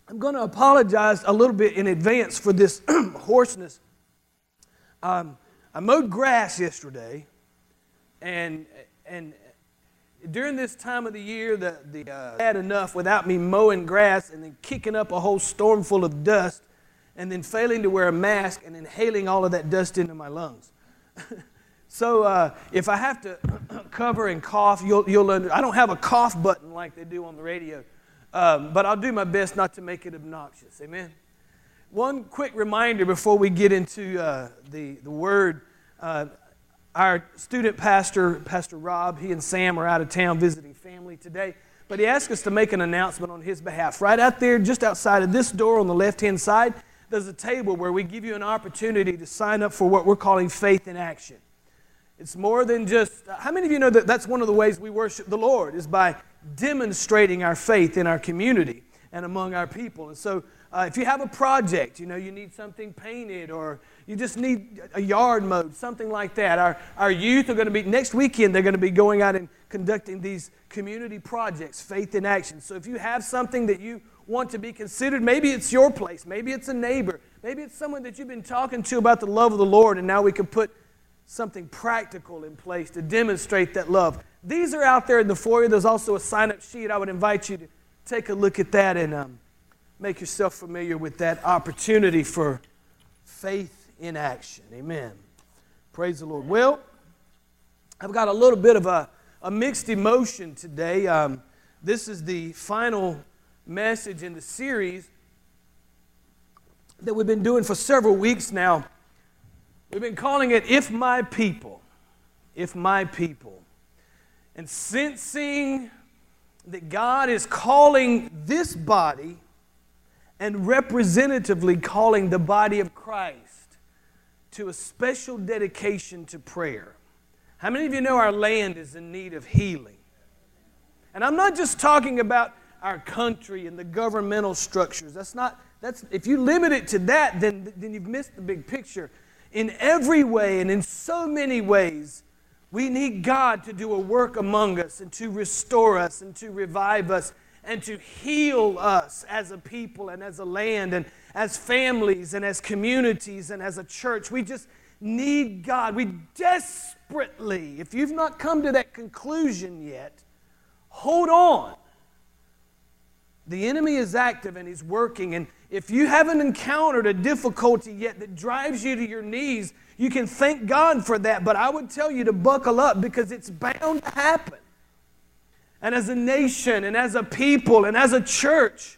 I'm going to apologize a little bit in advance for this hoarseness. I mowed grass yesterday, and during this time of the year, had enough without me mowing grass and then kicking up a whole storm full of dust, and then failing to wear a mask and inhaling all of that dust into my lungs. So if I have to cover and cough, you'll I don't have a cough button like they do on the radio. But I'll do my best not to make it obnoxious. Amen. One quick reminder before we get into the Word. Our student pastor, Pastor Rob, he and Sam are out of town visiting family today. But he asked us to make an announcement on his behalf. Right out there, just outside of this door on the left-hand side, there's a table where we give you an opportunity to sign up for what we're calling Faith in Action. It's more than just, how many of you know that that's one of the ways we worship the Lord is by demonstrating our faith in our community and among our people. And so if you have a project, you need something painted or you just need a yard mowed, something like that. Our youth are going to be, next weekend, they're going to be going out and conducting these community projects, Faith in Action. So if you have something that you want to be considered, maybe it's your place, maybe it's a neighbor, maybe it's someone that you've been talking to about the love of the Lord, and now we can put something practical in place to demonstrate that love. These are out there in the foyer. There's also a sign-up sheet. I would invite you to take a look at that and make yourself familiar with that opportunity for faith in action. Amen. Praise the Lord. Well, I've got a little bit of a mixed emotion today. This is the final message in the series that we've been doing for several weeks now. We've been calling it, If My People. If My People. And sensing that God is calling this body and representatively calling the body of Christ to a special dedication to prayer. How many of you know our land is in need of healing? And I'm not just talking about our country and the governmental structures. If you limit it to that, then you've missed the big picture. In every way and in so many ways, we need God to do a work among us and to restore us and to revive us and to heal us as a people and as a land and as families and as communities and as a church. We just need God. We desperately, if you've not come to that conclusion yet, hold on. The enemy is active and he's working, and if you haven't encountered a difficulty yet that drives you to your knees, you can thank God for that, but I would tell you to buckle up because it's bound to happen. And as a nation and as a people and as a church,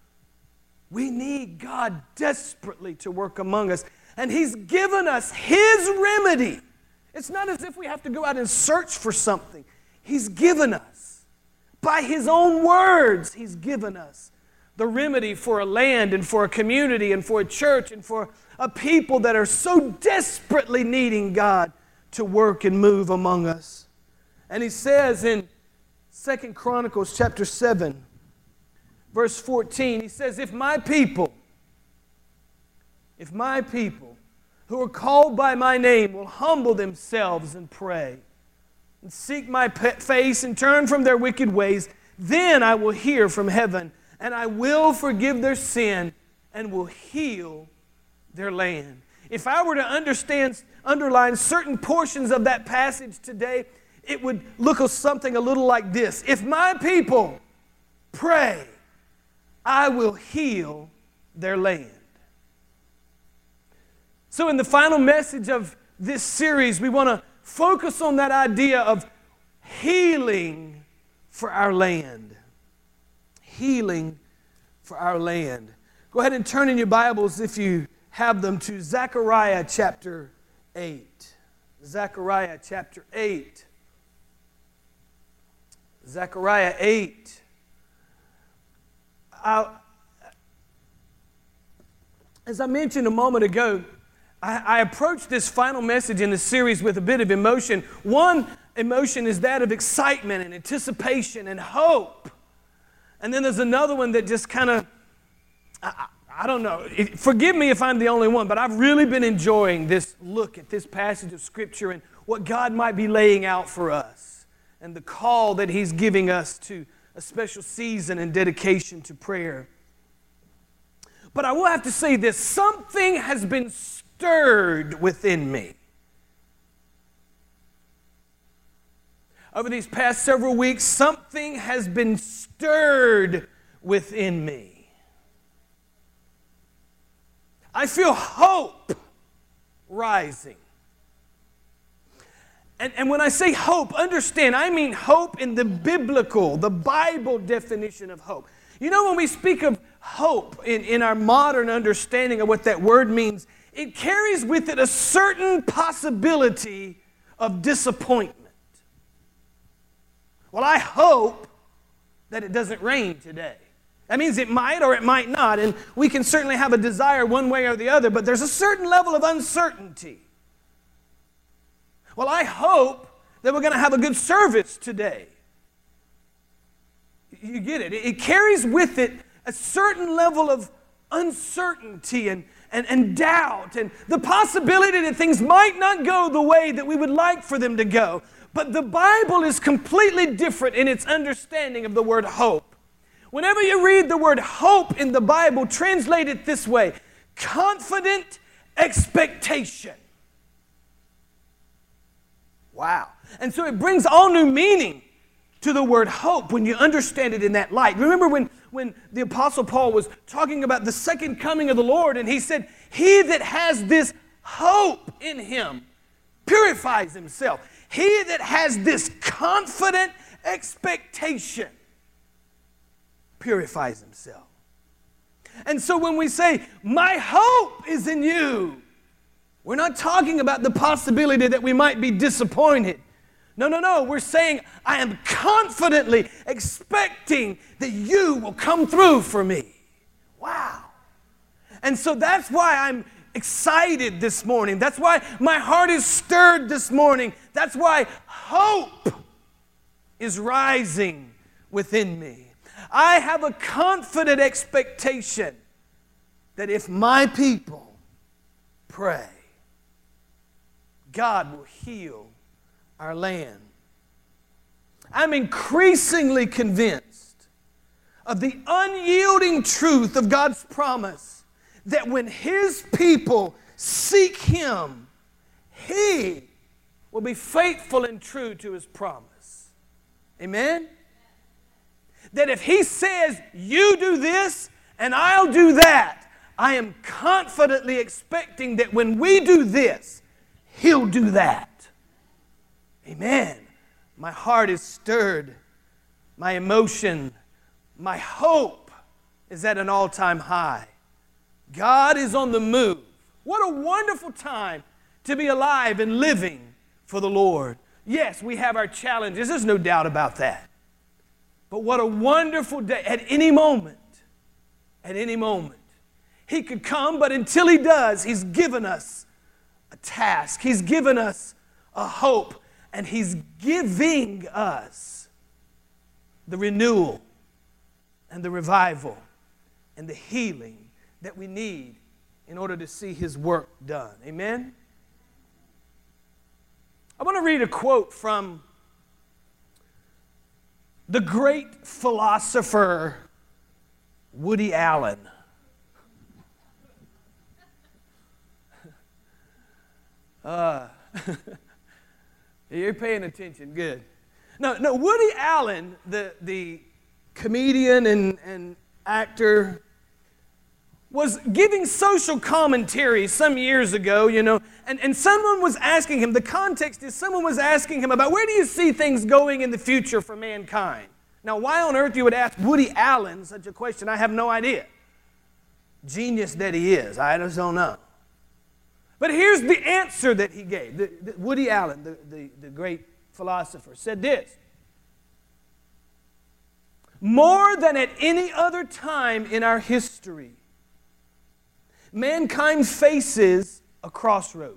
we need God desperately to work among us. And He's given us His remedy. It's not as if we have to go out and search for something. He's given us. By His own words, He's given us the remedy for a land and for a community and for a church and for a people that are so desperately needing God to work and move among us. And He says in 2 Chronicles chapter 7, verse 14, He says, if my people who are called by my name will humble themselves and pray and seek my face and turn from their wicked ways, then I will hear from heaven and I will forgive their sin and will heal their land. If I were to underline certain portions of that passage today, it would look something a little like this. If my people pray, I will heal their land. So in the final message of this series, we want to focus on that idea of healing for our land. Healing for our land. Go ahead and turn in your Bibles, if you have them, to Zechariah chapter 8. Zechariah chapter 8. Zechariah 8. As I mentioned a moment ago, I approached this final message in the series with a bit of emotion. One emotion is that of excitement and anticipation and hope. And then there's another one that just kind of, I don't know. Forgive me if I'm the only one, but I've really been enjoying this look at this passage of Scripture and what God might be laying out for us and the call that He's giving us to a special season and dedication to prayer. But I will have to say this, something has been stirred within me. Over these past several weeks, something has been stirred within me. I feel hope rising. And when I say hope, understand, I mean hope in the biblical, the Bible definition of hope. You know, when we speak of hope in our modern understanding of what that word means, it carries with it a certain possibility of disappointment. Well, I hope that it doesn't rain today. That means it might or it might not, and we can certainly have a desire one way or the other, but there's a certain level of uncertainty. Well, I hope that we're going to have a good service today. You get it? It carries with it a certain level of uncertainty and doubt and the possibility that things might not go the way that we would like for them to go. But the Bible is completely different in its understanding of the word hope. Whenever you read the word hope in the Bible, translate it this way: confident expectation. Wow. And so it brings all new meaning to the word hope when you understand it in that light. Remember when the Apostle Paul was talking about the second coming of the Lord, and he said, he that has this hope in him purifies himself. He that has this confident expectation purifies himself. And so when we say, my hope is in you, we're not talking about the possibility that we might be disappointed. No. We're saying, I am confidently expecting that you will come through for me. Wow. And so that's why I'm excited this morning. That's why my heart is stirred this morning. That's why hope is rising within me. I have a confident expectation that if my people pray, God will heal our land. I'm increasingly convinced of the unyielding truth of God's promise that when His people seek Him, He will be faithful and true to His promise. Amen? That if He says, you do this and I'll do that, I am confidently expecting that when we do this, He'll do that. Amen. My heart is stirred. My emotion, my hope is at an all-time high. God is on the move. What a wonderful time to be alive and living for the Lord. Yes, we have our challenges. There's no doubt about that. But what a wonderful day. At any moment, He could come, but until He does, He's given us a task. He's given us a hope, and He's giving us the renewal and the revival and the healing that we need in order to see His work done. Amen? I want to read a quote from the great philosopher Woody Allen. You're paying attention. Good. No, Woody Allen, the comedian and actor, was giving social commentary some years ago, and someone was asking him, the context is someone was asking him about where do you see things going in the future for mankind? Now, why on earth you would ask Woody Allen such a question, I have no idea. Genius that he is, I just don't know. But here's the answer that he gave. Woody Allen, the great philosopher, said this: more than at any other time in our history, mankind faces a crossroads.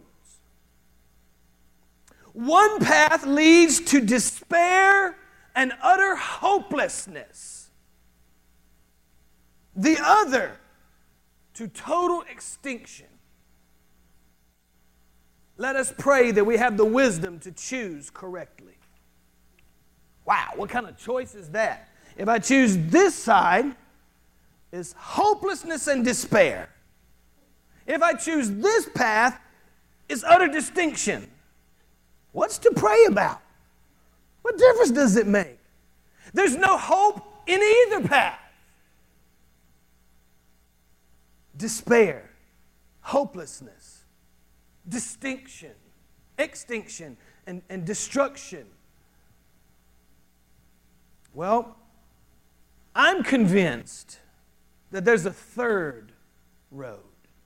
One path leads to despair and utter hopelessness. The other to total extinction. Let us pray that we have the wisdom to choose correctly. Wow, what kind of choice is that? If I choose this side, is hopelessness and despair. If I choose this path, it's utter distinction. What's to pray about? What difference does it make? There's no hope in either path. Despair, hopelessness, distinction, extinction, and destruction. Well, I'm convinced that there's a third road.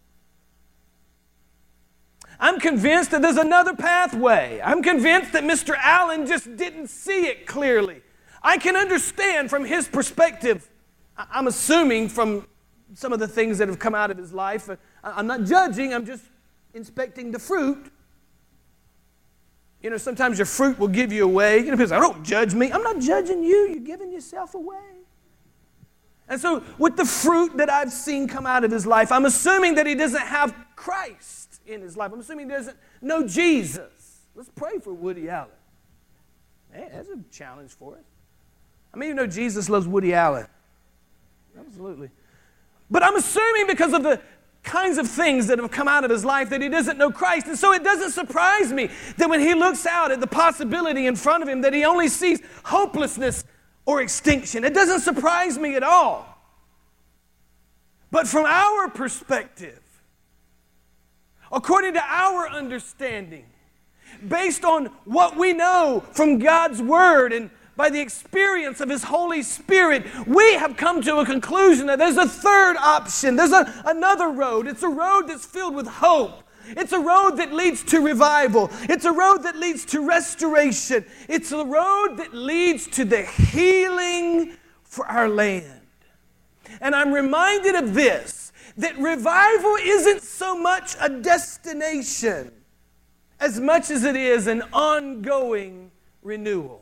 I'm convinced that there's another pathway. I'm convinced that Mr. Allen just didn't see it clearly. I can understand from his perspective, I'm assuming from some of the things that have come out of his life. I'm not judging, I'm just inspecting the fruit. You know, sometimes your fruit will give you away. You know, people say, "Oh, don't judge me." I'm not judging you, you're giving yourself away. And so with the fruit that I've seen come out of his life, I'm assuming that he doesn't have Christ in his life. I'm assuming he doesn't know Jesus. Let's pray for Woody Allen. Hey, that's a challenge for us. I mean, you know Jesus loves Woody Allen. Absolutely. But I'm assuming because of the kinds of things that have come out of his life that he doesn't know Christ. And so it doesn't surprise me that when he looks out at the possibility in front of him that he only sees hopelessness or extinction. It doesn't surprise me at all. But from our perspective, according to our understanding, based on what we know from God's Word and by the experience of His Holy Spirit, we have come to a conclusion that there's a third option. There's another road. It's a road that's filled with hope. It's a road that leads to revival. It's a road that leads to restoration. It's a road that leads to the healing for our land. And I'm reminded of this, that revival isn't so much a destination as much as it is an ongoing renewal.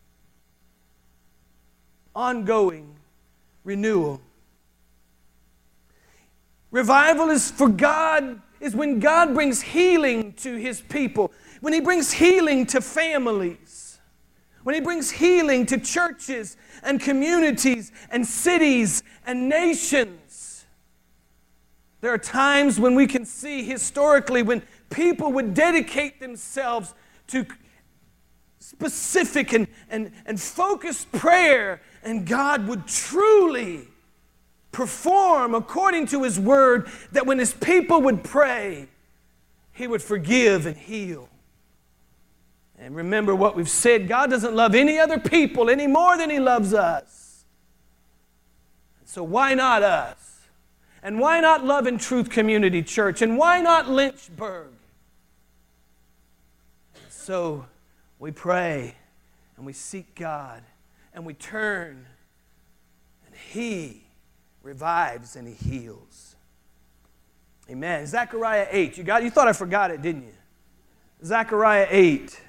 Ongoing renewal. Revival is when God brings healing to His people, when He brings healing to families, when He brings healing to churches and communities and cities and nations. There are times when we can see historically when people would dedicate themselves to specific and focused prayer, and God would truly perform according to His Word, that when His people would pray, He would forgive and heal. And remember what we've said, God doesn't love any other people any more than He loves us. So why not us? And why not Love and Truth Community Church? And why not Lynchburg? So we pray and we seek God and we turn, and He revives and He heals. Amen. Zechariah 8. You thought I forgot it, didn't you? Zechariah 8.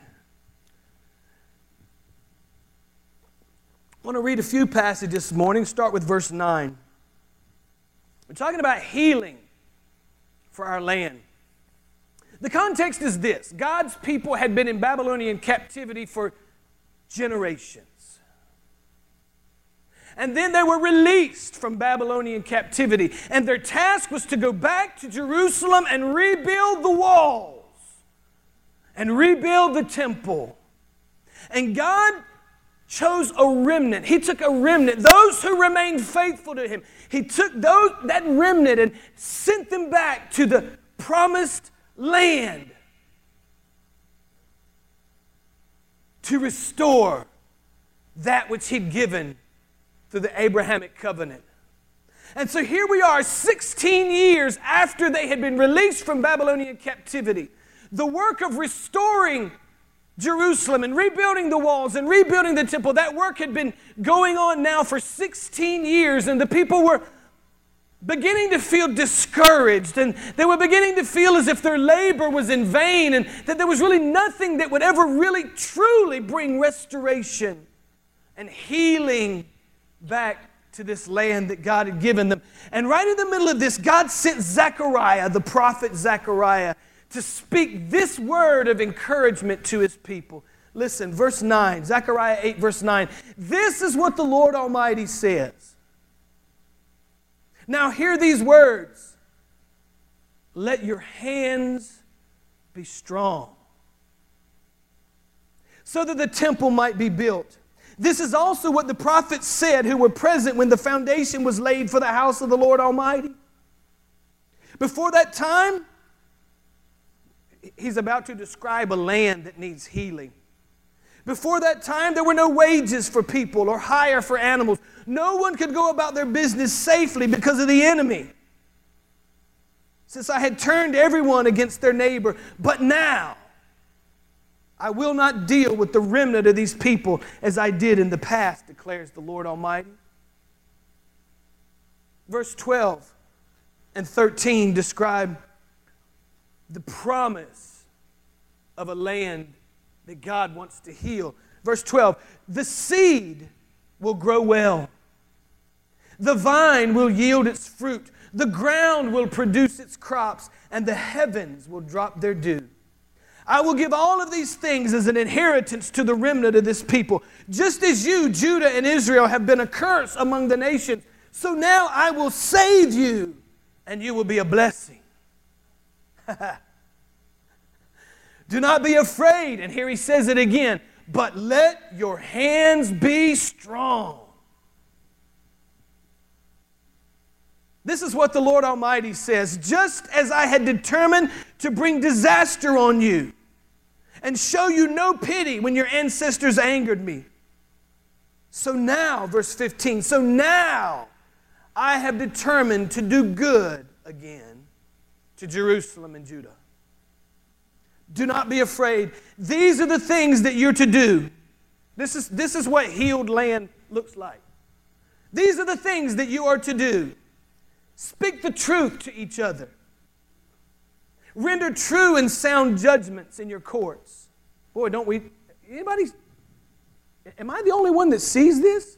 I want to read a few passages this morning. Start with verse 9. We're talking about healing for our land. The context is this. God's people had been in Babylonian captivity for generations. And then they were released from Babylonian captivity. And their task was to go back to Jerusalem and rebuild the walls and rebuild the temple. And God chose a remnant. He took a remnant, those who remained faithful to Him. He took that remnant and sent them back to the promised land to restore that which He'd given through the Abrahamic covenant. And so here we are, 16 years after they had been released from Babylonian captivity. The work of restoring Jerusalem and rebuilding the walls and rebuilding the temple, that work had been going on now for 16 years, and the people were beginning to feel discouraged, and they were beginning to feel as if their labor was in vain, and that there was really nothing that would ever really truly bring restoration and healing back to this land that God had given them. And right in the middle of this, God sent Zechariah, the prophet Zechariah, to speak this word of encouragement to His people. Listen, verse 9, Zechariah 8, verse 9. This is what the Lord Almighty says. Now hear these words. Let your hands be strong, so that the temple might be built. This is also what the prophets said who were present when the foundation was laid for the house of the Lord Almighty. Before that time, he's about to describe a land that needs healing. Before that time, there were no wages for people or hire for animals. No one could go about their business safely because of the enemy, since I had turned everyone against their neighbor. But now, I will not deal with the remnant of these people as I did in the past, declares the Lord Almighty. Verse 12 and 13 describe the promise of a land that God wants to heal. Verse 12, the seed will grow well. The vine will yield its fruit. The ground will produce its crops, and the heavens will drop their dew. I will give all of these things as an inheritance to the remnant of this people. Just as you, Judah and Israel, have been a curse among the nations, so now I will save you, and you will be a blessing. Do not be afraid. And here he says it again. But let your hands be strong. This is what the Lord Almighty says. Just as I had determined to bring disaster on you and show you no pity when your ancestors angered me. So now, verse 15, so now I have determined to do good again to Jerusalem and Judah. Do not be afraid. These are the things that you're to do. This is what healed land looks like. These are the things that you are to do. Speak the truth to each other. Render true and sound judgments in your courts. Boy, don't we... Am I the only one that sees this?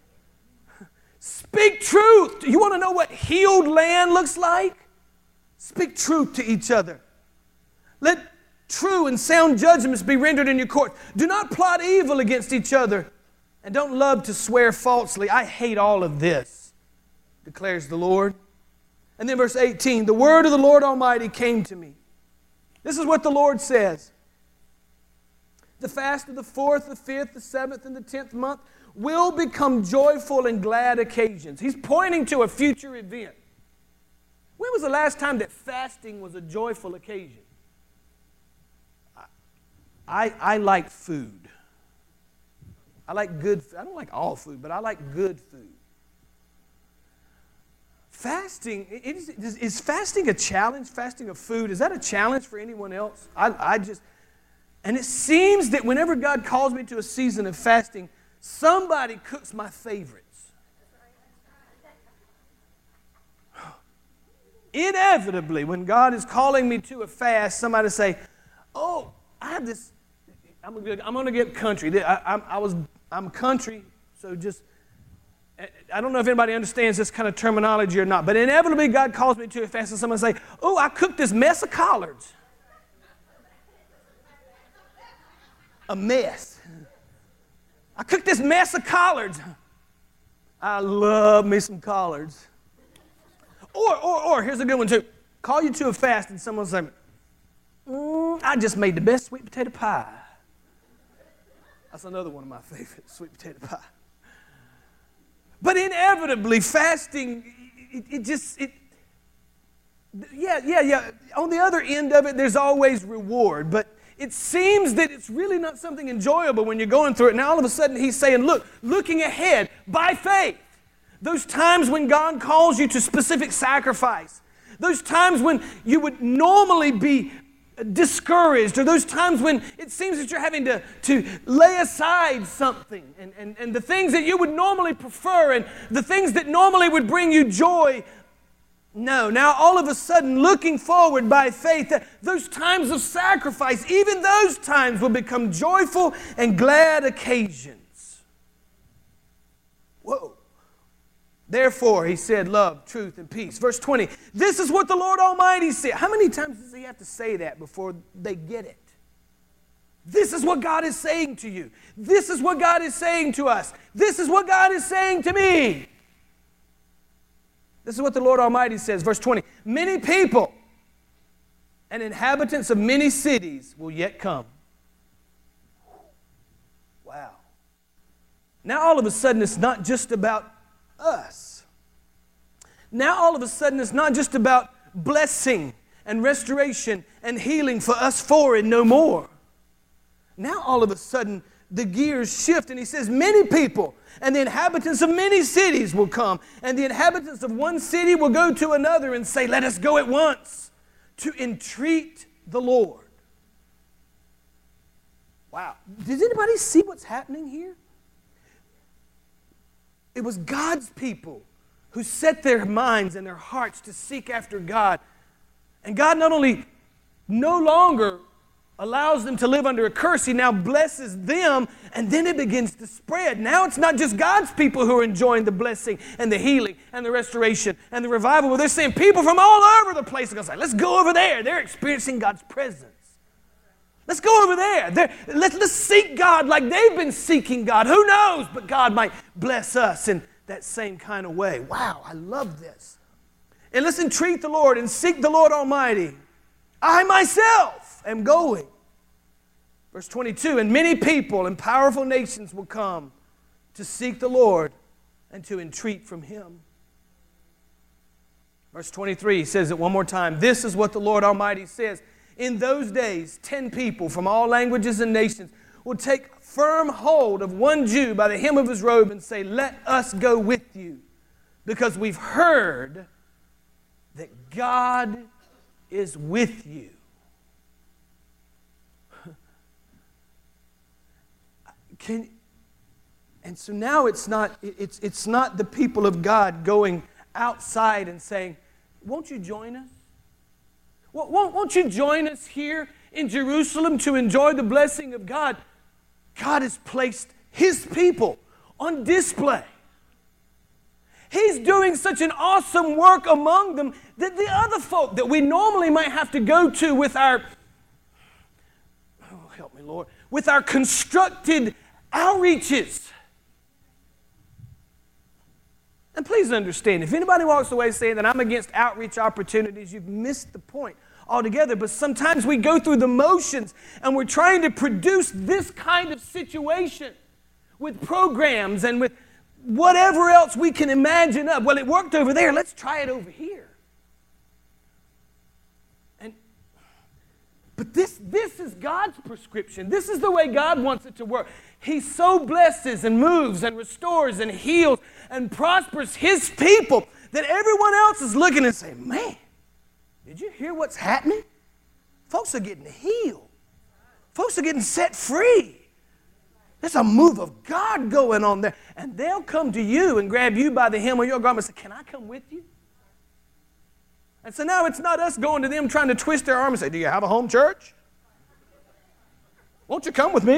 Speak truth. You want to know what healed land looks like? Speak truth to each other. Let true and sound judgments be rendered in your court. Do not plot evil against each other, and don't love to swear falsely. I hate all of this, declares the Lord. And then verse 18, the word of the Lord Almighty came to me. This is what the Lord says. The fast of the 4th, the 5th, the 7th, and the 10th month will become joyful and glad occasions. He's pointing to a future event. When was the last time that fasting was a joyful occasion? I like food. I like good food. I don't like all food, but I like good food. Fasting, is fasting a challenge? Fasting of food, is that a challenge for anyone else? And it seems that whenever God calls me to a season of fasting, somebody cooks my favorites. Inevitably, when God is calling me to a fast, somebody say, oh, I have this, I'm going to get country. I'm country, so just, I don't know if anybody understands this kind of terminology or not, but inevitably God calls me to a fast and someone say, oh, I cooked this mess of collards. A mess. I cooked this mess of collards. I love me some collards. Or here's a good one too. Call you to a fast and someone say, I just made the best sweet potato pie. That's another one of my favorites, sweet potato pie. But inevitably, fasting, on the other end of it, there's always reward. But it seems that it's really not something enjoyable when you're going through it. Now all of a sudden he's saying, looking ahead by faith, those times when God calls you to specific sacrifice, those times when you would normally be discouraged, or those times when it seems that you're having to lay aside something and the things that you would normally prefer and the things that normally would bring you joy. No, now all of a sudden, looking forward by faith, those times of sacrifice, even those times will become joyful and glad occasions. Whoa. Therefore, he said, love, truth, and peace. Verse 20, this is what the Lord Almighty said. How many times does he have to say that before they get it? This is what God is saying to you. This is what God is saying to us. This is what God is saying to me. This is what the Lord Almighty says, verse 20. Many people and inhabitants of many cities will yet come. Wow. Now all of a sudden it's not just about us. Now all of a sudden it's not just about blessing and restoration and healing for us four and no more. Now all of a sudden the gears shift and he says many people and the inhabitants of many cities will come, and the inhabitants of one city will go to another and say, let us go at once to entreat the Lord. Wow. Does anybody see what's happening here? It was God's people who set their minds and their hearts to seek after God. And God not only no longer allows them to live under a curse, He now blesses them, and then it begins to spread. Now it's not just God's people who are enjoying the blessing and the healing and the restoration and the revival, but they're saying people from all over the place are going to say, let's go over there. They're experiencing God's presence. Let's go over there. Let's seek God like they've been seeking God. Who knows? But God might bless us in that same kind of way. Wow, I love this. And let's entreat the Lord and seek the Lord Almighty. I myself am going. Verse 22, and many people and powerful nations will come to seek the Lord and to entreat from Him. Verse 23 says it one more time. This is what the Lord Almighty says. In those days, 10 people from all languages and nations will take firm hold of one Jew by the hem of his robe and say, let us go with you, because we've heard that God is with you. And so now it's not the people of God going outside and saying, won't you join us? Won't you join us here in Jerusalem to enjoy the blessing of God? God has placed His people on display. He's doing such an awesome work among them that the other folk that we normally might have to go to with our, oh, help me, Lord, with our constructed outreaches. And please understand, if anybody walks away saying that I'm against outreach opportunities, you've missed the point altogether. But sometimes we go through the motions and we're trying to produce this kind of situation with programs and with whatever else we can imagine of. Well, it worked over there. Let's try it over here. But this is God's prescription. This is the way God wants it to work. He so blesses and moves and restores and heals and prospers His people that everyone else is looking and saying, man, did you hear what's happening? Folks are getting healed. Folks are getting set free. There's a move of God going on there. And they'll come to you and grab you by the hem of your garment and say, can I come with you? And so now it's not us going to them trying to twist their arm and say, do you have a home church? Won't you come with me?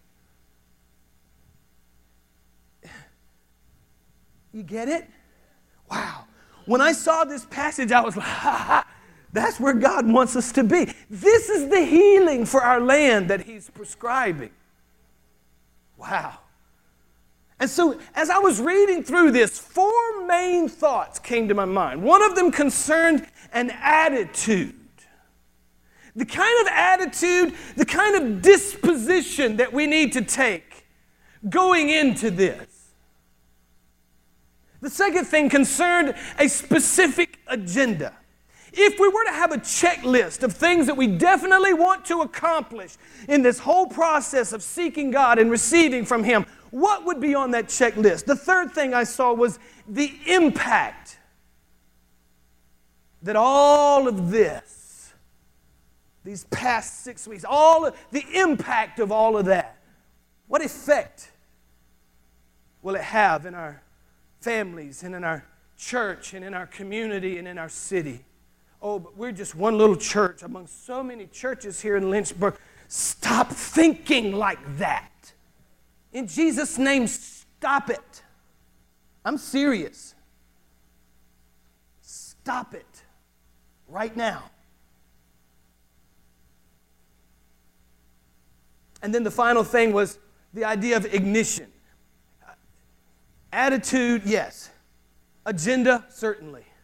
You get it? Wow. When I saw this passage, I was like, ha ha, that's where God wants us to be. This is the healing for our land that He's prescribing. Wow. And so as I was reading through this, 4 main thoughts came to my mind. One of them concerned an attitude. The kind of attitude, the kind of disposition that we need to take going into this. The second thing concerned a specific agenda. If we were to have a checklist of things that we definitely want to accomplish in this whole process of seeking God and receiving from Him, what would be on that checklist? The third thing I saw was the impact that all of this, these past 6 weeks, the impact of all of that, what effect will it have in our families and in our church and in our community and in our city? Oh, but we're just one little church among so many churches here in Lynchburg. Stop thinking like that. In Jesus' name, stop it. I'm serious. Stop it right now. And then the final thing was the idea of ignition. Attitude, yes. Agenda, certainly.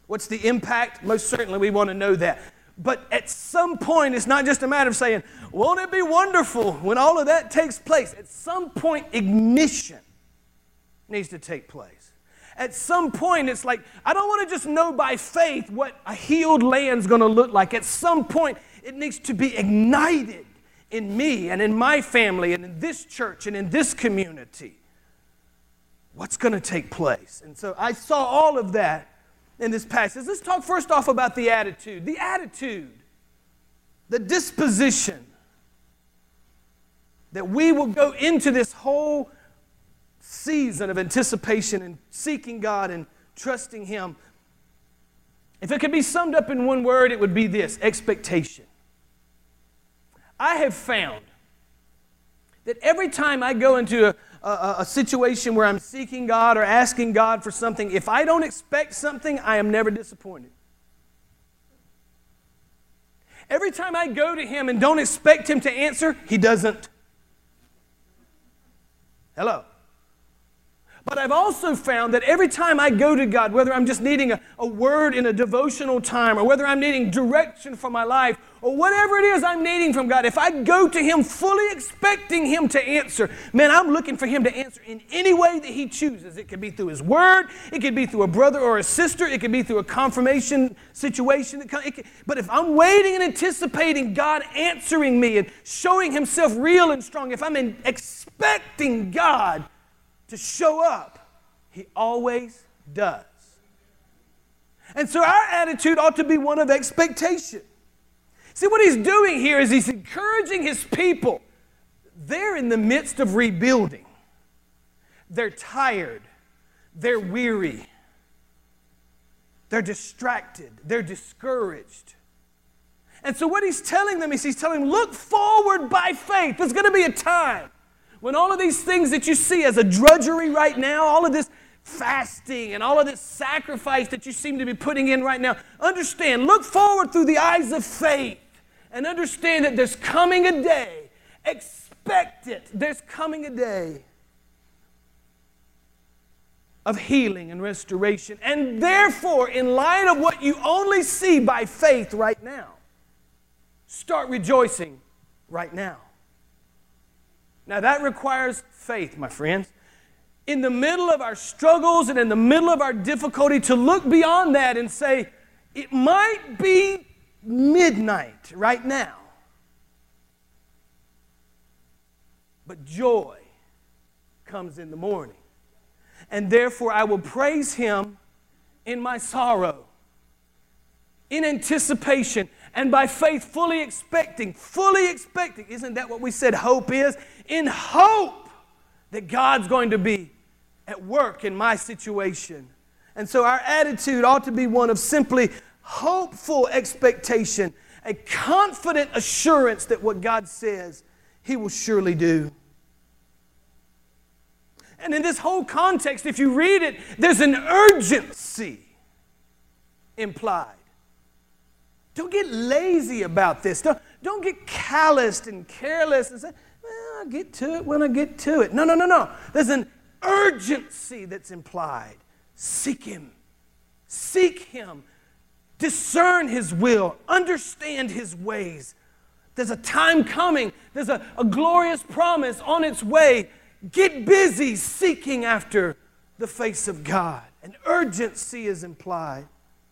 What's the impact? Most certainly we want to know that. But at some point, it's not just a matter of saying, won't it be wonderful when all of that takes place? At some point, ignition needs to take place. At some point, it's like, I don't want to just know by faith what a healed land's going to look like. At some point, it needs to be ignited in me and in my family and in this church and in this community. What's going to take place? And so I saw all of that in this passage. Let's talk first off about the attitude. The attitude, the disposition that we will go into this whole season of anticipation and seeking God and trusting Him. If it could be summed up in one word, it would be this: expectation. I have found that every time I go into a situation where I'm seeking God or asking God for something, if I don't expect something, I am never disappointed. Every time I go to Him and don't expect Him to answer, He doesn't. Hello. But I've also found that every time I go to God, whether I'm just needing a word in a devotional time, or whether I'm needing direction for my life, or whatever it is I'm needing from God, if I go to Him fully expecting Him to answer, man, I'm looking for Him to answer in any way that He chooses. It could be through His Word, it could be through a brother or a sister, it could be through a confirmation situation. But if I'm waiting and anticipating God answering me and showing Himself real and strong, if I'm expecting God to show up, He always does. And so our attitude ought to be one of expectation. See, what He's doing here is He's encouraging His people. They're in the midst of rebuilding. They're tired. They're weary. They're distracted. They're discouraged. And so what He's telling them is He's telling them, look forward by faith. There's going to be a time when all of these things that you see as a drudgery right now, all of this fasting and all of this sacrifice that you seem to be putting in right now, understand, look forward through the eyes of faith and understand that there's coming a day. Expect it. There's coming a day of healing and restoration. And therefore, in light of what you only see by faith right now, start rejoicing right now. Now that requires faith, my friends. In the middle of our struggles and in the middle of our difficulty, to look beyond that and say, it might be midnight right now, but joy comes in the morning. And therefore I will praise Him in my sorrow, in anticipation, and by faith fully expecting. Isn't that what we said hope is? In hope that God's going to be at work in my situation. And so our attitude ought to be one of simply hopeful expectation, a confident assurance that what God says He will surely do. And in this whole context, if you read it, there's an urgency implied. Don't get lazy about this. Don't get calloused and careless and say, well, I'll get to it when I get to it. No. There's an urgency that's implied. Seek Him. Seek Him. Discern His will. Understand His ways. There's a time coming. There's a glorious promise on its way. Get busy seeking after the face of God. An urgency is implied.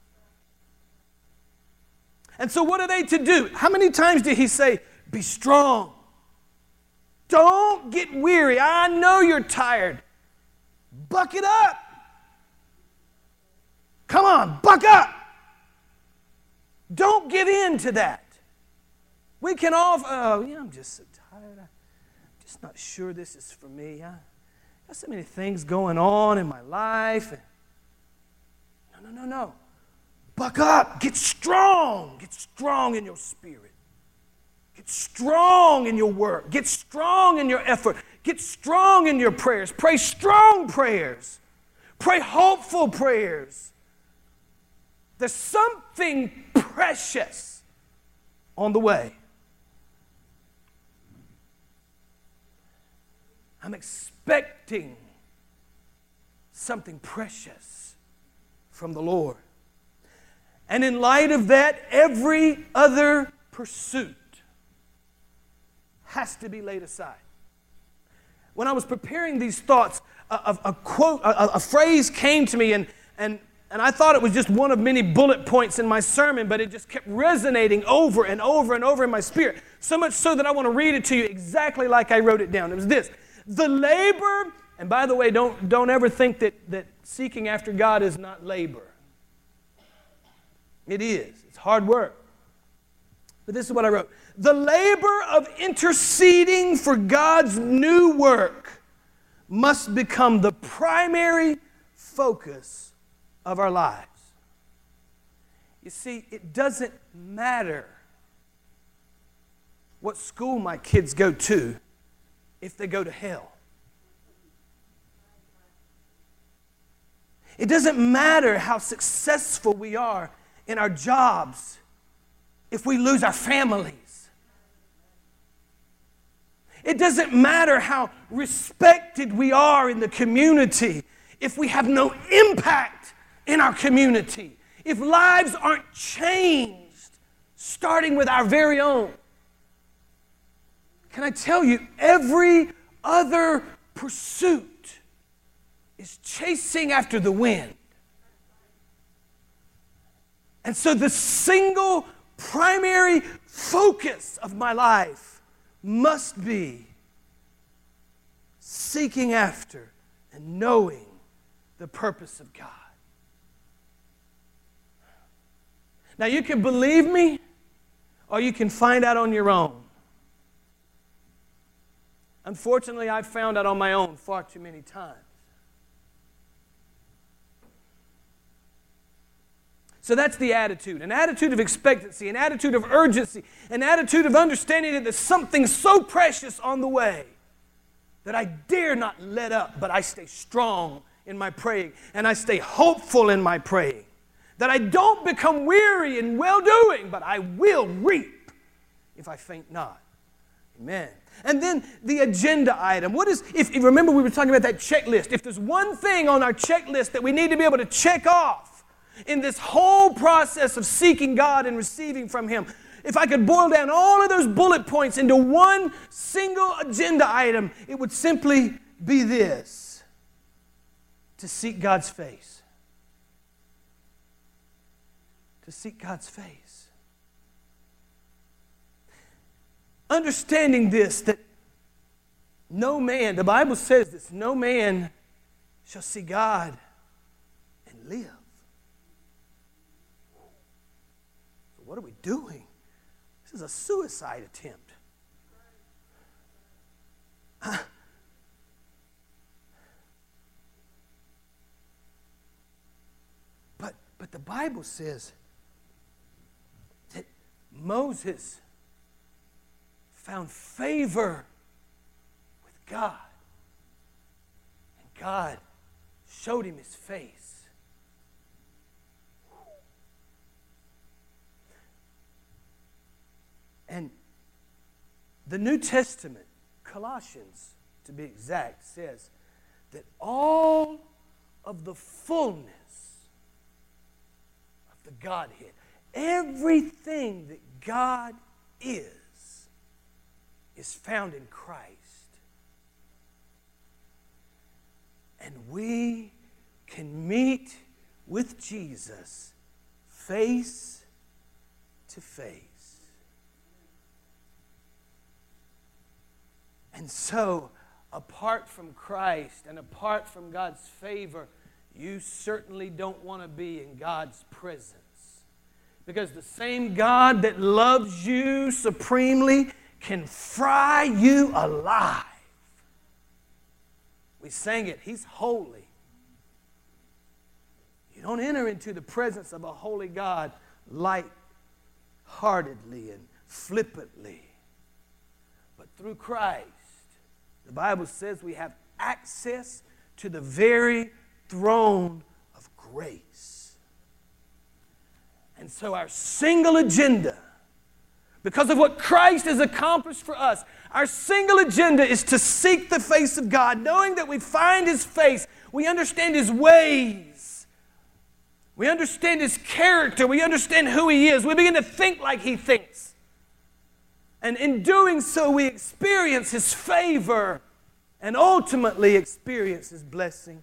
And so what are they to do? How many times did He say, be strong? Don't get weary. I know you're tired. Buck it up. Come on, buck up. Don't give in to that. We can all, I'm just so tired. I'm just not sure this is for me. I got so many things going on in my life. No. Buck up. Get strong. Get strong in your spirit. Get strong in your work. Get strong in your effort. Get strong in your prayers. Pray strong prayers. Pray hopeful prayers. There's something precious on the way. I'm expecting something precious from the Lord. And in light of that, every other pursuit has to be laid aside. When I was preparing these thoughts, a phrase came to me, and I thought it was just one of many bullet points in my sermon, but it just kept resonating over and over and over in my spirit, so much so that I want to read it to you exactly like I wrote it down. It was this: the labor, and by the way, don't ever think that seeking after God is not labor. It is. It's hard work. But this is what I wrote. The labor of interceding for God's new work must become the primary focus of our lives. You see, it doesn't matter what school my kids go to if they go to hell. It doesn't matter how successful we are in our jobs if we lose our families. It doesn't matter how respected we are in the community if we have no impact in our community, if lives aren't changed, starting with our very own. Can I tell you, every other pursuit is chasing after the wind. And so the single primary focus of my life must be seeking after and knowing the purpose of God. Now, you can believe me, or you can find out on your own. Unfortunately, I've found out on my own far too many times. So that's the attitude, an attitude of expectancy, an attitude of urgency, an attitude of understanding that there's something so precious on the way that I dare not let up, but I stay strong in my praying, and I stay hopeful in my praying, that I don't become weary in well-doing, but I will reap if I faint not. Amen. And then the agenda item. What is, if remember we were talking about that checklist. If there's one thing on our checklist that we need to be able to check off in this whole process of seeking God and receiving from Him, if I could boil down all of those bullet points into one single agenda item, it would simply be this: to seek God's face. To seek God's face. Understanding this, that no man, the Bible says this, no man shall see God and live. So what are we doing? This is a suicide attempt. But the Bible says that Moses found favor with God. And God showed him His face. And the New Testament, Colossians to be exact, says that all of the fullness of the Godhead, everything that God is found in Christ. And we can meet with Jesus face to face. And so, apart from Christ and apart from God's favor, you certainly don't want to be in God's presence. Because the same God that loves you supremely can fry you alive. We sang it, He's holy. You don't enter into the presence of a holy God light-heartedly and flippantly. But through Christ, the Bible says we have access to the very throne of grace. And so our single agenda, because of what Christ has accomplished for us, our single agenda is to seek the face of God, knowing that we find His face, we understand His ways, We understand his character. We understand who he is. We begin to think like he thinks. And in doing so, we experience his favor and ultimately experience his blessing.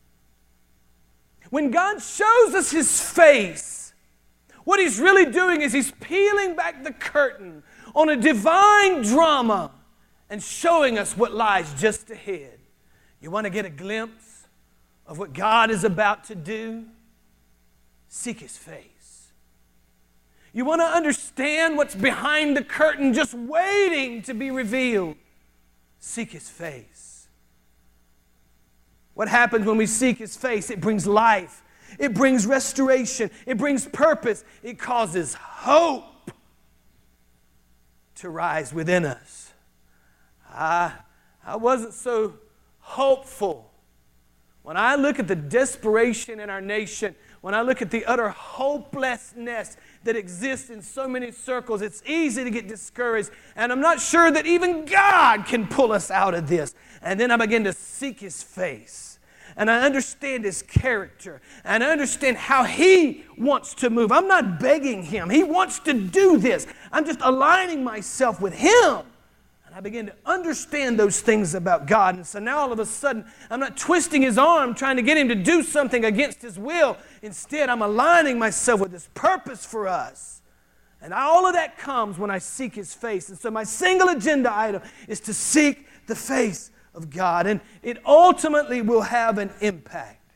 When God shows us his face, what he's really doing is he's peeling back the curtain on a divine drama and showing us what lies just ahead. You want to get a glimpse of what God is about to do? Seek his face. You want to understand what's behind the curtain just waiting to be revealed? Seek his face. What happens when we seek his face? It brings life. It brings restoration. It brings purpose. It causes hope to rise within us. I wasn't so hopeful. When I look at the desperation in our nation, when I look at the utter hopelessness that exists in so many circles, it's easy to get discouraged. And I'm not sure that even God can pull us out of this. And then I begin to seek his face. And I understand his character. And I understand how he wants to move. I'm not begging him. He wants to do this. I'm just aligning myself with him. And I begin to understand those things about God. And so now all of a sudden, I'm not twisting his arm trying to get him to do something against his will. Instead, I'm aligning myself with his purpose for us. And all of that comes when I seek his face. And so my single agenda item is to seek the face of God. And it ultimately will have an impact.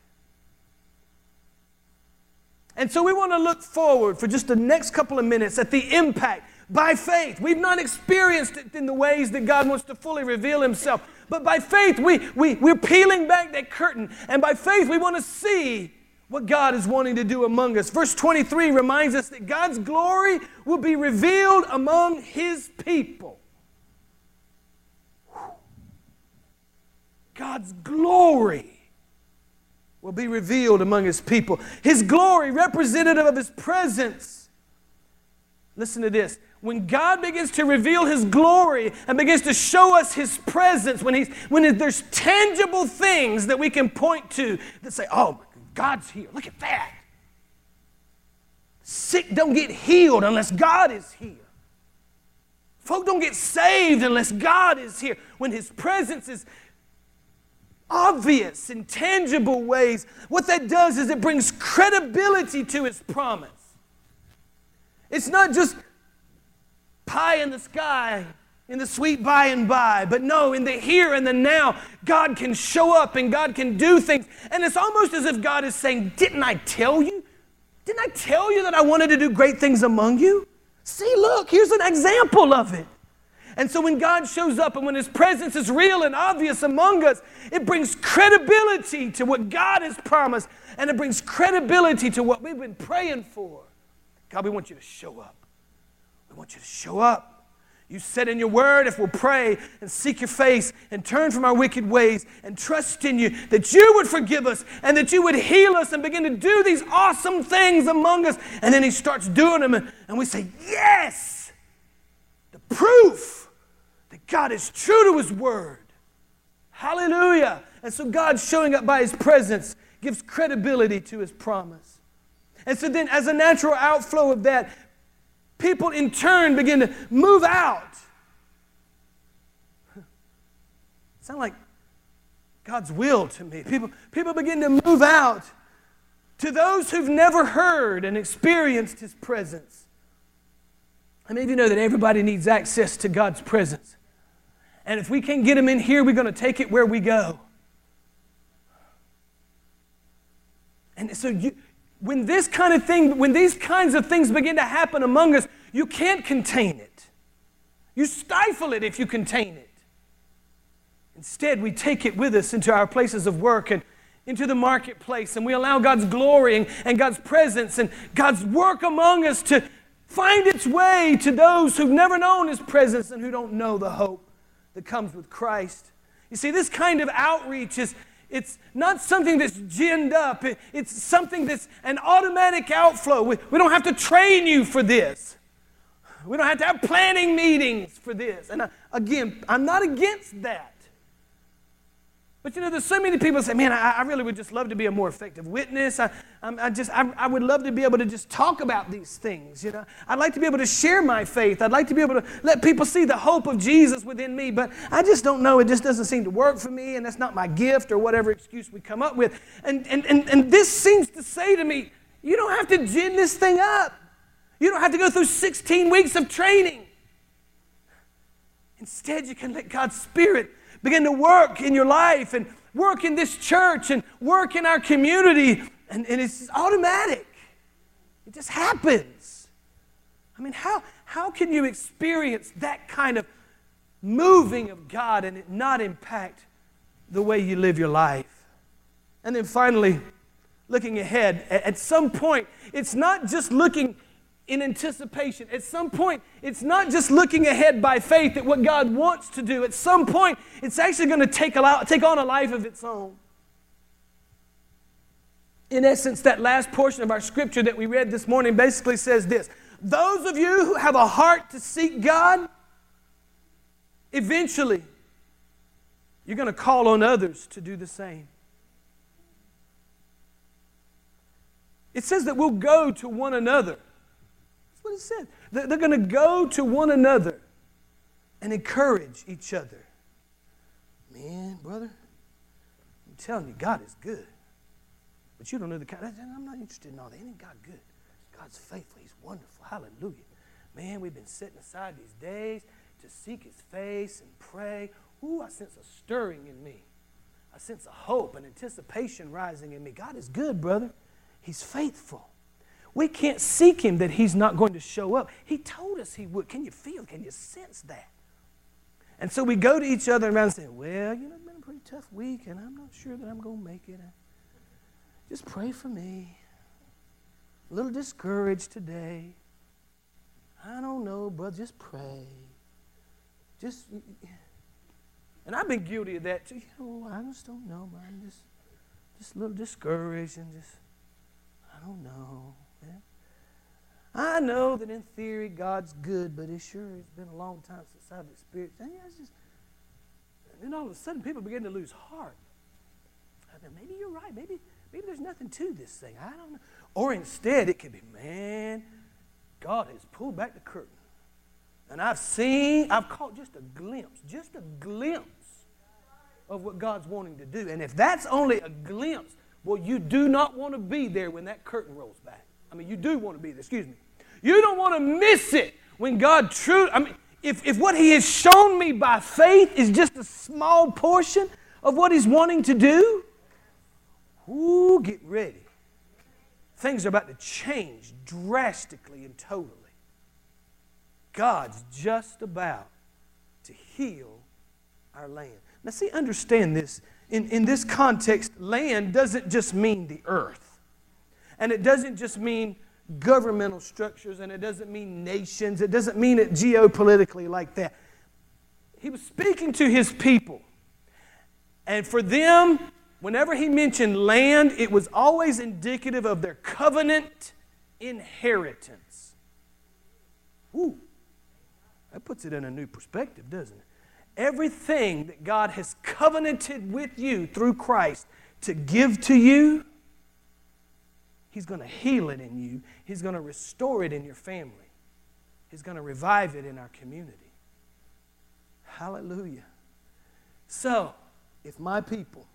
And so we want to look forward for just the next couple of minutes at the impact by faith. We've not experienced it in the ways that God wants to fully reveal himself. But by faith, we're peeling back that curtain. And by faith, we want to see what God is wanting to do among us. Verse 23 reminds us that God's glory will be revealed among his people. God's glory will be revealed among his people. His glory, representative of his presence. Listen to this. When God begins to reveal his glory and begins to show us his presence, when there's tangible things that we can point to that say, oh, God's here. Look at that. Sick don't get healed unless God is here. Folk don't get saved unless God is here. When his presence is obvious in tangible ways, what that does is it brings credibility to his promise. It's not just pie in the sky, in the sweet by and by, but no, in the here and the now, God can show up and God can do things. And it's almost as if God is saying, didn't I tell you? Didn't I tell you that I wanted to do great things among you? See, look, here's an example of it. And so when God shows up and when his presence is real and obvious among us, it brings credibility to what God has promised, and it brings credibility to what we've been praying for. God, we want you to show up. We want you to show up. You said in your word, if we'll pray and seek your face and turn from our wicked ways and trust in you, that you would forgive us and that you would heal us and begin to do these awesome things among us. And then he starts doing them and we say, yes! The proof that God is true to his word. Hallelujah! And so God showing up by his presence gives credibility to his promise. And so then as a natural outflow of that, people in turn begin to move out. Sound like God's will to me. People begin to move out to those who've never heard and experienced his presence. How many of you know that everybody needs access to God's presence? And if we can't get them in here, we're going to take it where we go. And so when these kinds of things begin to happen among us, you can't contain it. You stifle it if you contain it. Instead, we take it with us into our places of work and into the marketplace, and we allow God's glory and God's presence and God's work among us to find its way to those who've never known his presence and who don't know the hope that comes with Christ. You see, this kind of outreach it's not something that's ginned up. It's something that's an automatic outflow. We don't have to train you for this. We don't have to have planning meetings for this. And again, I'm not against that. But there's so many people say, man, I really would just love to be a more effective witness. I would love to be able to just talk about these things. I'd like to be able to share my faith. I'd like to be able to let people see the hope of Jesus within me. But I just don't know. It just doesn't seem to work for me, and that's not my gift, or whatever excuse we come up with. And this seems to say to me, you don't have to gin this thing up. You don't have to go through 16 weeks of training. Instead, you can let God's Spirit begin to work in your life and work in this church and work in our community. And it's automatic. It just happens. I mean, how can you experience that kind of moving of God and it not impact the way you live your life? And then finally, looking ahead, at some point, it's not just looking in anticipation. At some point, it's not just looking ahead by faith at what God wants to do. At some point, it's actually going to take on a life of its own. In essence, that last portion of our scripture that we read this morning basically says this: those of you who have a heart to seek God, eventually, you're going to call on others to do the same. It says that we'll go to one another. What it said. They're going to go to one another and encourage each other. Man, brother, I'm telling you, God is good. But you don't know the kind. I'm not interested in all that. Ain't God good? God's faithful. He's wonderful. Hallelujah. Man, we've been setting aside these days to seek His face and pray. Ooh, I sense a stirring in me. I sense a hope and anticipation rising in me. God is good, brother. He's faithful. We can't seek Him that He's not going to show up. He told us He would. Can you feel? Can you sense that? And so we go to each other around and say, well, it's been a pretty tough week, and I'm not sure that I'm going to make it. Just pray for me. A little discouraged today. I don't know, brother. Just pray. And I've been guilty of that too. I just don't know, man. I'm just a little discouraged and I don't know. I know that in theory God's good, but it sure has been a long time since I've experienced it. And then all of a sudden people begin to lose heart. I mean, maybe you're right. Maybe there's nothing to this thing. I don't know. Or instead it could be, man, God has pulled back the curtain. And I've caught just a glimpse of what God's wanting to do. And if that's only a glimpse, well, you do not want to be there when that curtain rolls back. I mean, you do want to be there, excuse me. You don't want to miss it when God if what He has shown me by faith is just a small portion of what He's wanting to do, ooh, get ready. Things are about to change drastically and totally. God's just about to heal our land. Now see, understand this. In this context, land doesn't just mean the earth. And it doesn't just mean governmental structures, and it doesn't mean nations. It doesn't mean it geopolitically like that. He was speaking to His people. And for them, whenever He mentioned land, it was always indicative of their covenant inheritance. Ooh, that puts it in a new perspective, doesn't it? Everything that God has covenanted with you through Christ to give to you, He's going to heal it in you. He's going to restore it in your family. He's going to revive it in our community. Hallelujah. So, if my people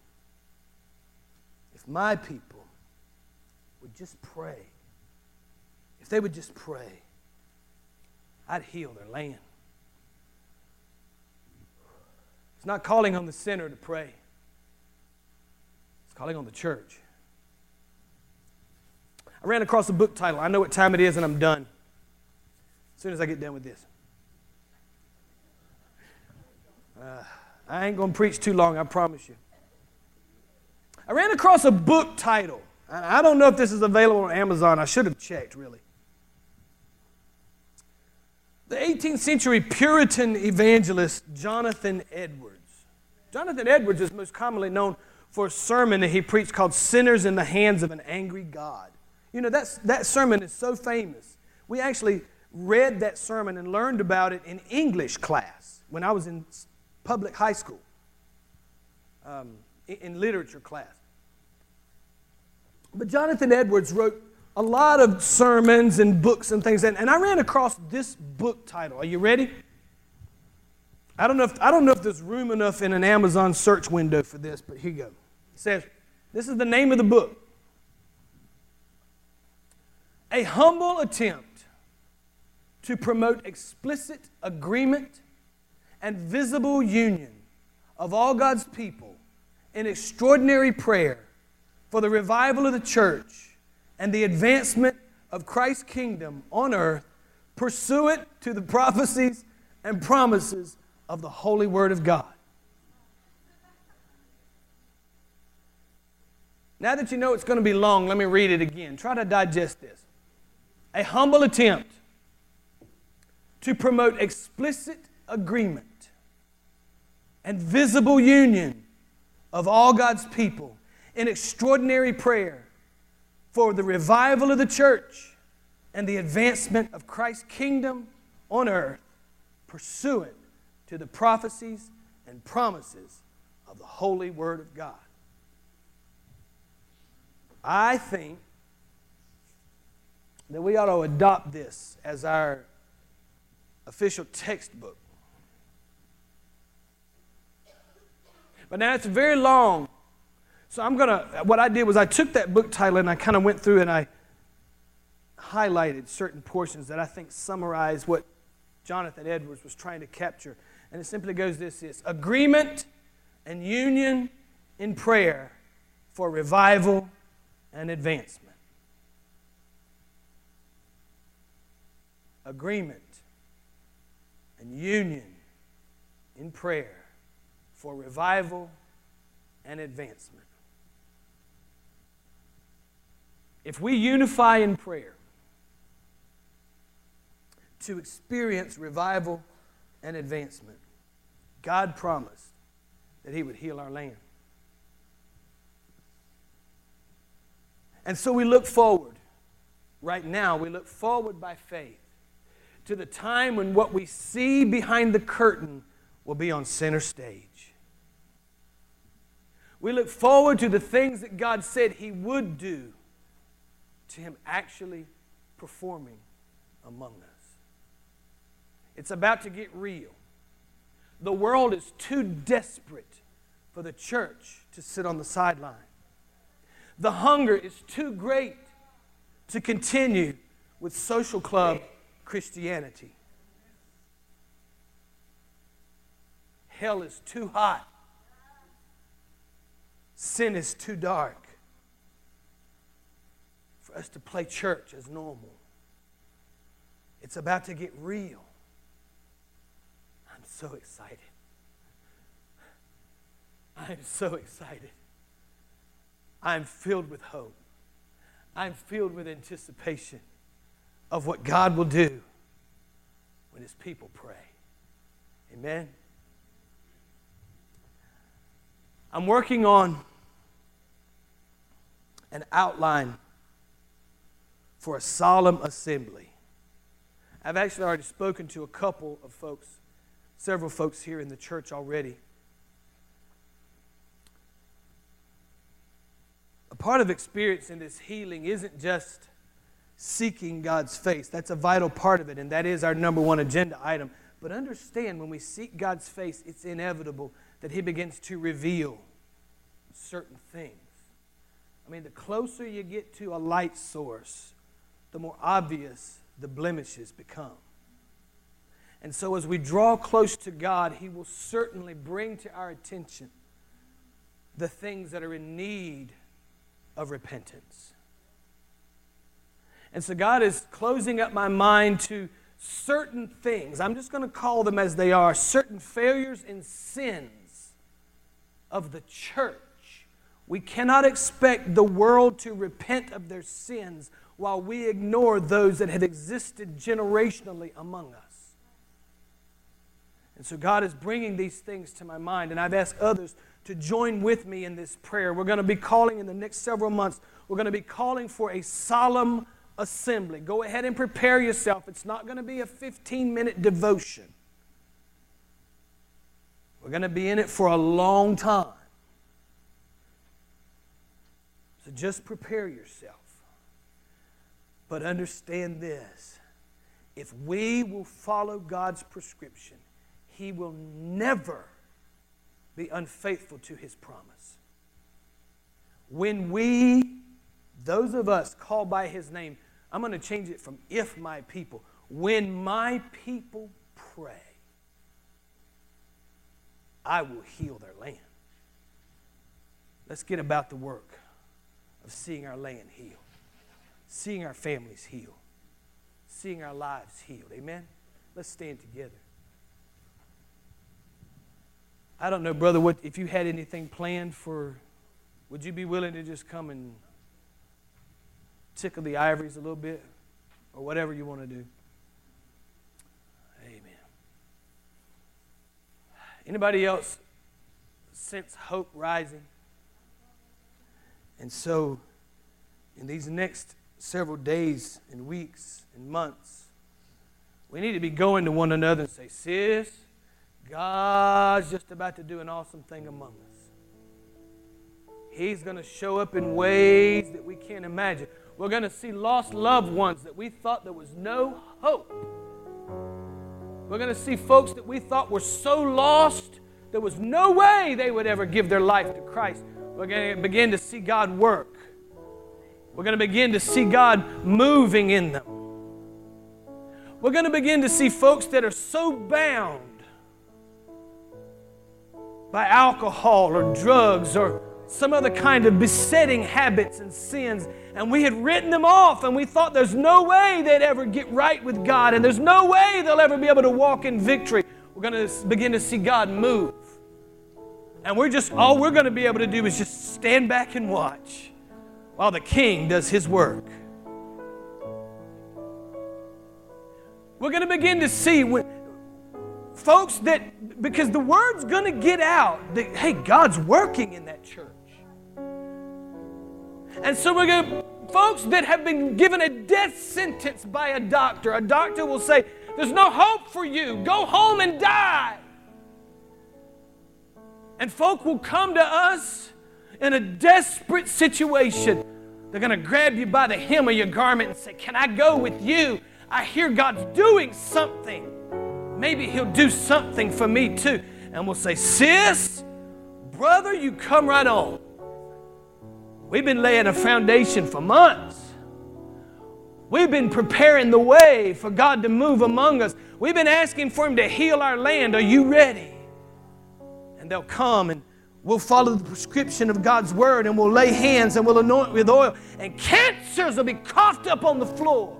would just pray, if they would just pray, I'd heal their land. It's not calling on the sinner to pray. It's calling on the church. I ran across a book title. I know what time it is and I'm done. As soon as I get done with this. I ain't going to preach too long, I promise you. I ran across a book title. I don't know if this is available on Amazon. I should have checked, really. The 18th century Puritan evangelist Jonathan Edwards. Jonathan Edwards is most commonly known for a sermon that he preached called Sinners in the Hands of an Angry God. That sermon is so famous. We actually read that sermon and learned about it in English class when I was in public high school. in literature class. But Jonathan Edwards wrote a lot of sermons and books and things, and I ran across this book title. Are you ready? I don't know if there's room enough in an Amazon search window for this, but here you go. It says, this is the name of the book. A humble attempt to promote explicit agreement and visible union of all God's people in extraordinary prayer for the revival of the church and the advancement of Christ's kingdom on earth, pursuant to the prophecies and promises of the Holy Word of God. Now that you know it's going to be long, let me read it again. Try to digest this. A humble attempt to promote explicit agreement and visible union of all God's people in extraordinary prayer for the revival of the church and the advancement of Christ's kingdom on earth, pursuant to the prophecies and promises of the Holy Word of God. I think that we ought to adopt this as our official textbook. But now it's very long, so what I did was I took that book title and I kind of went through and I highlighted certain portions that I think summarize what Jonathan Edwards was trying to capture. And it simply goes this: agreement and union in prayer for revival and advancement. Agreement and union in prayer for revival and advancement. If we unify in prayer to experience revival and advancement, God promised that He would heal our land. And so we look forward. Right now, we look forward by faith to the time when what we see behind the curtain will be on center stage. We look forward to the things that God said He would do, to Him actually performing among us. It's about to get real. The world is too desperate for the church to sit on the sideline. The hunger is too great to continue with social club Christianity. Hell is too hot. Sin is too dark for us to play church as normal. It's about to get real. I'm so excited. I'm so excited. I'm filled with hope. I'm filled with anticipation of what God will do when His people pray. Amen. I'm working on an outline for a solemn assembly. I've actually already spoken to a couple of folks, several folks here in the church already. A part of experiencing this healing isn't just seeking God's face. That's a vital part of it, and that is our number one agenda item. But understand, when we seek God's face, it's inevitable that He begins to reveal certain things. I mean, the closer you get to a light source, the more obvious the blemishes become. And so as we draw close to God, He will certainly bring to our attention the things that are in need of repentance. And so God is closing up my mind to certain things. I'm just going to call them as they are, certain failures and sins of the church. We cannot expect the world to repent of their sins while we ignore those that have existed generationally among us. And so God is bringing these things to my mind, and I've asked others to join with me in this prayer. We're going to be calling in the next several months, we're going to be calling for a solemn assembly. Go ahead and prepare yourself. It's not going to be a 15-minute devotion. We're going to be in it for a long time. So just prepare yourself. But understand this. If we will follow God's prescription, He will never be unfaithful to His promise. When we, those of us called by His name, I'm going to change it from if my people. When my people pray, I will heal their land. Let's get about the work of seeing our land healed, seeing our families healed, seeing our lives healed. Amen? Let's stand together. I don't know, brother, what if you had anything planned for, would you be willing to just come and tickle the ivories a little bit? Or whatever you want to do. Amen. Anybody else sense hope rising? And so, in these next several days and weeks and months, we need to be going to one another and say, sis, God's just about to do an awesome thing among us. He's going to show up in ways that we can't imagine. We're going to see lost loved ones that we thought there was no hope. We're going to see folks that we thought were so lost there was no way they would ever give their life to Christ. We're going to begin to see God work. We're going to begin to see God moving in them. We're going to begin to see folks that are so bound by alcohol or drugs or some other kind of besetting habits and sins, and we had written them off, and we thought there's no way they'd ever get right with God, and there's no way they'll ever be able to walk in victory. We're going to begin to see God move. And all we're going to be able to do is just stand back and watch while the King does His work. We're going to begin to see folks that, because the word's going to get out that, hey, God's working in that church. And so we're going to, folks that have been given a death sentence by a doctor will say, there's no hope for you. Go home and die. And folk will come to us in a desperate situation. They're going to grab you by the hem of your garment and say, can I go with you? I hear God's doing something. Maybe He'll do something for me too. And we'll say, sis, brother, you come right on. We've been laying a foundation for months. We've been preparing the way for God to move among us. We've been asking for Him to heal our land. Are you ready? And they'll come and we'll follow the prescription of God's Word and we'll lay hands and we'll anoint with oil and cancers will be coughed up on the floor.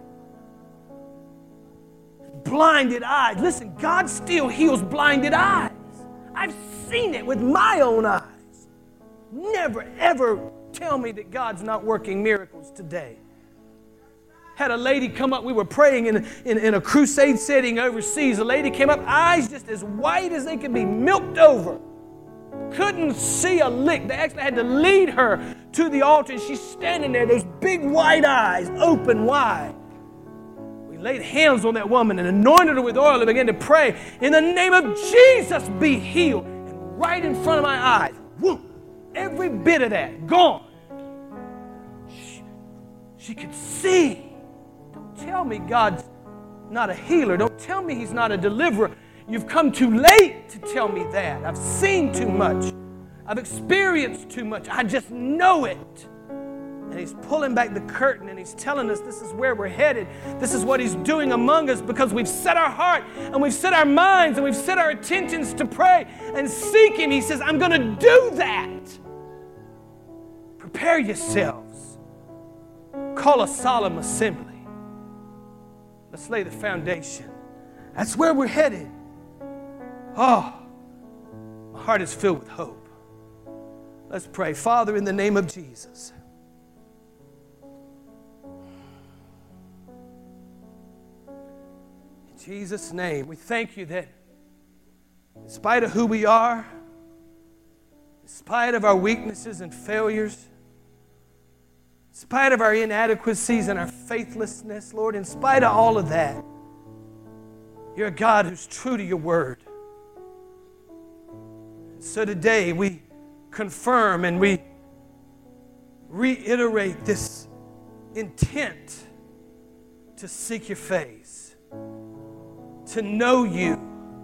Blinded eyes. Listen, God still heals blinded eyes. I've seen it with my own eyes. Never, ever tell me that God's not working miracles today. Had a lady come up, we were praying in a crusade setting overseas. A lady came up, eyes just as white as they could be, milked over. Couldn't see a lick. They actually had to lead her to the altar, and she's standing there, those big white eyes open wide. We laid hands on that woman and anointed her with oil and began to pray, in the name of Jesus, be healed. And right in front of my eyes, whoop, every bit of that, gone. She could see. Don't tell me God's not a healer. Don't tell me He's not a deliverer. You've come too late to tell me that. I've seen too much. I've experienced too much. I just know it. And He's pulling back the curtain and He's telling us this is where we're headed. This is what He's doing among us because we've set our heart and we've set our minds and we've set our attentions to pray and seek Him. He says, I'm going to do that. Prepare yourselves. Call a solemn assembly. Let's lay the foundation. That's where we're headed. Oh, my heart is filled with hope. Let's pray. Father, in the name of Jesus. In Jesus' name, we thank You that in spite of who we are, in spite of our weaknesses and failures, in spite of our inadequacies and our faithlessness, Lord, in spite of all of that, You're a God who's true to Your word. And so today we confirm and we reiterate this intent to seek your face, to know you,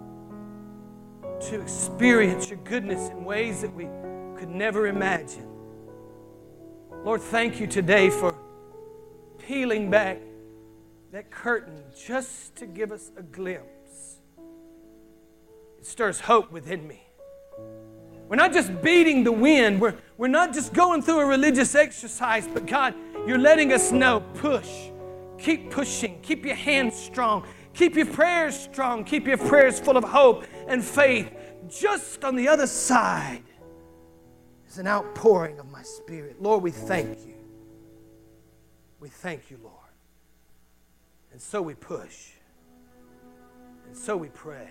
to experience your goodness in ways that we could never imagine. Lord, thank you today for peeling back that curtain just to give us a glimpse. It stirs hope within me. We're not just beating the wind. We're not just going through a religious exercise, but God, you're letting us know, push. Keep pushing. Keep your hands strong. Keep your prayers strong. Keep your prayers full of hope and faith. Just on the other side is an outpouring of my Spirit. Lord, we thank you. We thank you, Lord. And so we push. And so we pray.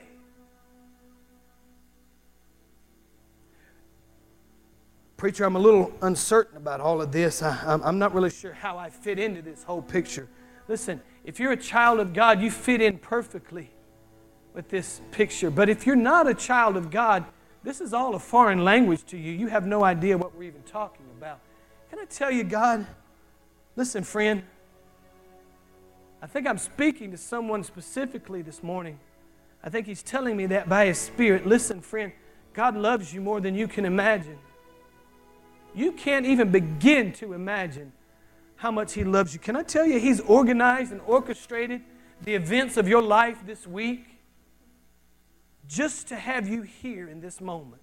Preacher, I'm a little uncertain about all of this. I'm not really sure how I fit into this whole picture. Listen, if you're a child of God, you fit in perfectly with this picture. But if you're not a child of God, this is all a foreign language to you. You have no idea what we're even talking about. Can I tell you, God, listen, friend, I think I'm speaking to someone specifically this morning. I think He's telling me that by His Spirit. Listen, friend, God loves you more than you can imagine. You can't even begin to imagine how much He loves you. Can I tell you, He's organized and orchestrated the events of your life this week just to have you here in this moment.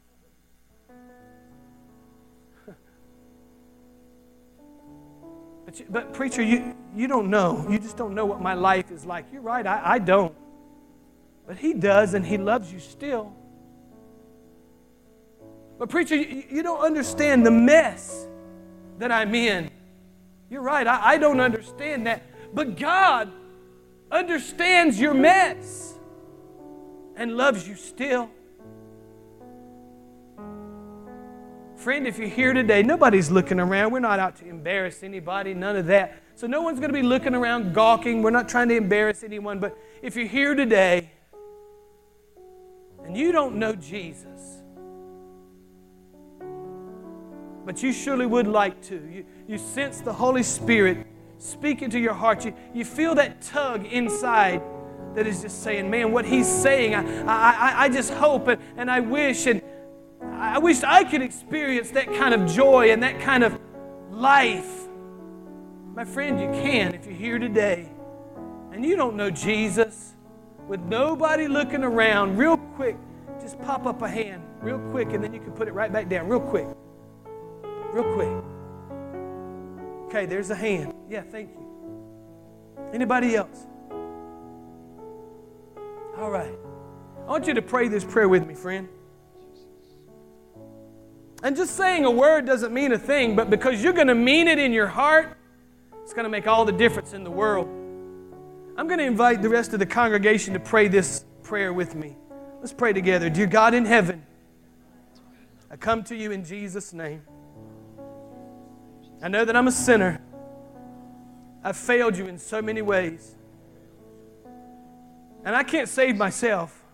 But preacher, you don't know. You just don't know what my life is like. You're right, I don't. But He does, and He loves you still. But preacher, you don't understand the mess that I'm in. You're right, I don't understand that. But God understands your mess and loves you still. Friend, if you're here today, nobody's looking around. We're not out to embarrass anybody, none of that. So no one's going to be looking around gawking. We're not trying to embarrass anyone. But if you're here today and you don't know Jesus, but you surely would like to. You sense the Holy Spirit speaking to your heart. You feel that tug inside that is just saying, man, what He's saying, I just hope and I wish, and I wish I could experience that kind of joy and that kind of life. My friend, you can if you're here today and you don't know Jesus, with nobody looking around, real quick, just pop up a hand real quick, and then you can put it right back down real quick. Real quick. Okay, there's a hand. Yeah, thank you. Anybody else? All right. I want you to pray this prayer with me, friend. And just saying a word doesn't mean a thing, but because you're going to mean it in your heart, it's going to make all the difference in the world. I'm going to invite the rest of the congregation to pray this prayer with me. Let's pray together. Dear God in heaven, I come to you in Jesus' name. I know that I'm a sinner. I've failed you in so many ways. And I can't save myself.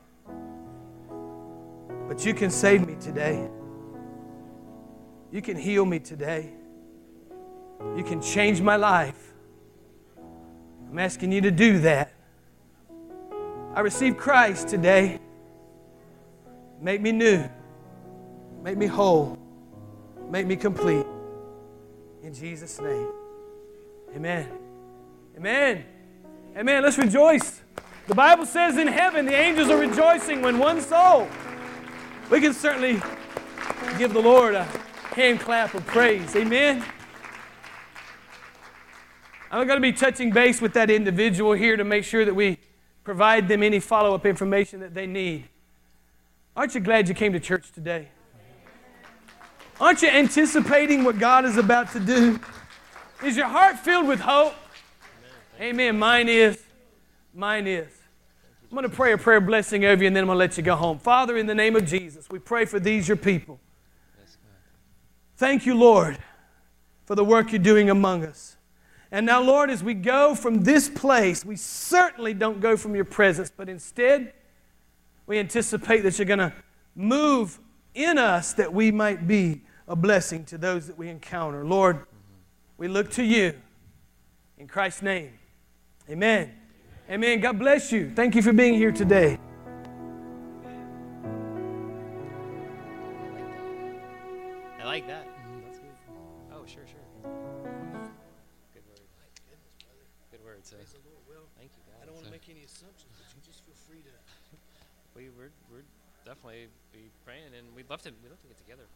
But you can save me today. You can heal me today. You can change my life. I'm asking you to do that. I receive Christ today. Make me new. Make me whole. Make me complete. In Jesus' name. Amen. Amen. Amen. Let's rejoice. The Bible says in heaven the angels are rejoicing when one soul. We can certainly give the Lord a hand clap of praise. Amen. I'm going to be touching base with that individual here to make sure that we provide them any follow-up information that they need. Aren't you glad you came to church today? Aren't you anticipating what God is about to do? Is your heart filled with hope? Amen. Mine is. Mine is. I'm going to pray a prayer blessing over you, and then I'm going to let you go home. Father, in the name of Jesus, we pray for these, your people. Thank you, Lord, for the work you're doing among us. And now, Lord, as we go from this place, we certainly don't go from your presence, but instead, we anticipate that you're going to move in us that we might be a blessing to those that we encounter. Lord, we look to you. In Christ's name, amen. Amen. God bless you. Thank you for being here today. I like that. That's good. Oh, sure. Good word. Good word, sir. Thank you, God. I don't want to make any assumptions, but you just feel free to. We're definitely be praying, and we'd love to get together.